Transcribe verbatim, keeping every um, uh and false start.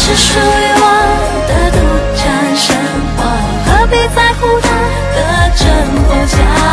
是属于我的独占生活，何必在乎他的真或假？